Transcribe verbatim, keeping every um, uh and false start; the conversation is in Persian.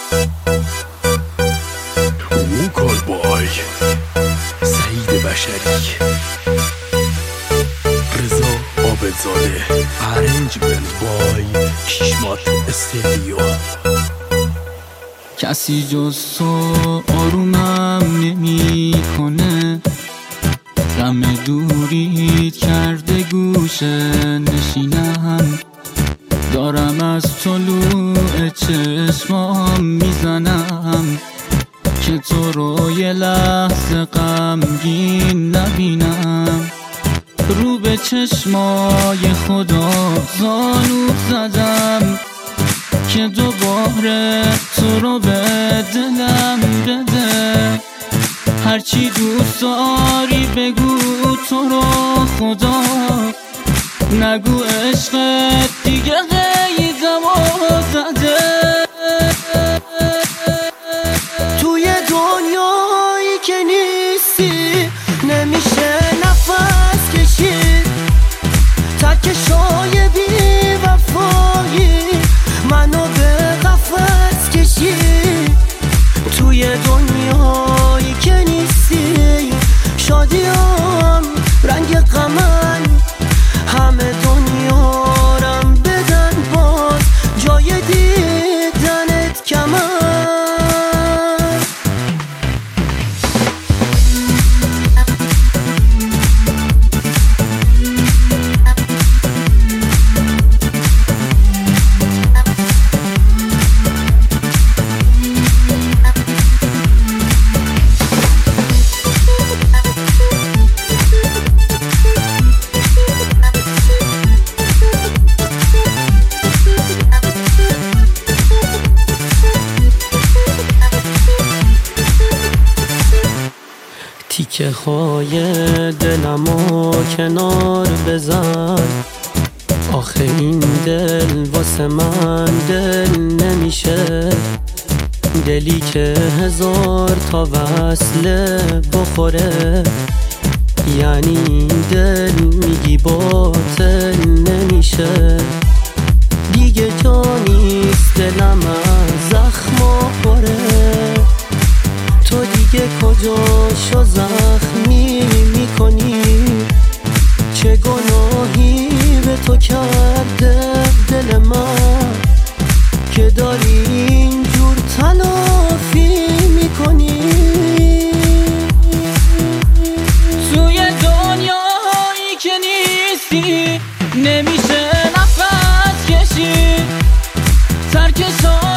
ووکال بای سعید بشری، رضا عابدزاده، ارنجمنت بای کشمات استودیو. کسی جز تو آرومم نمی کنه، غم دوریت کرده گوشه نشینم، دارم از طلوع چشمام میزنم که تو رو یه لحظه غمگین نبینم. رو به چشمای خدا زانو زدم که دوباره تو رو به دلم بده. هرچی دوست داری بگو تو رو خدا، نگو عشقت دیگه قیدم و زده. توی دنیایی که نیستی نمیشه نفس کشید، تکشای بی وفایی منو به قفس کشید. توی دنیایی که نیستی شادیام رنگ غمن، همه دنیارم بدن باز جای دیدنت کمن. تیکه های دلمو کنار بزن، آخه این دل واسه من دل نمیشه. دلی که هزار تا وصله بخوره، یعنی این دل میگی باطل نمیشه. دیگه جا نیست دلم از زخما خوره، تو دیگه کجاشو زخمی میکنی؟ چه گناهی به تو کرده دل من که داری اینجور تلافی میکنی؟ توی دنیایی که نیستی نمیشه نفس کشید، ترکش